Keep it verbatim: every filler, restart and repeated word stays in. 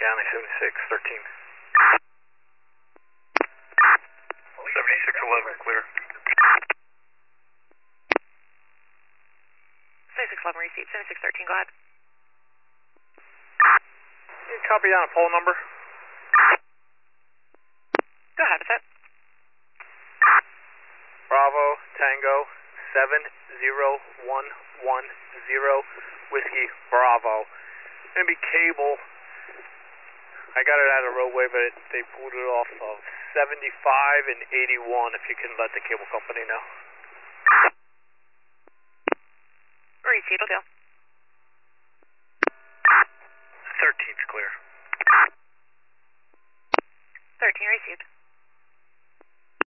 County, seventy-six thirteen. seventy-six eleven, clear. seventy-six eleven, receipt, seventy-six thirteen, go ahead. Can you copy down a poll number? Go ahead, what's that? Bravo, Tango, seven zero one one zero, Whiskey, Bravo. Gonna be cable. I got it out of roadway, but it, they pulled it off of seventy-five and eighty-one, if you can let the cable company know. Receipt, will do.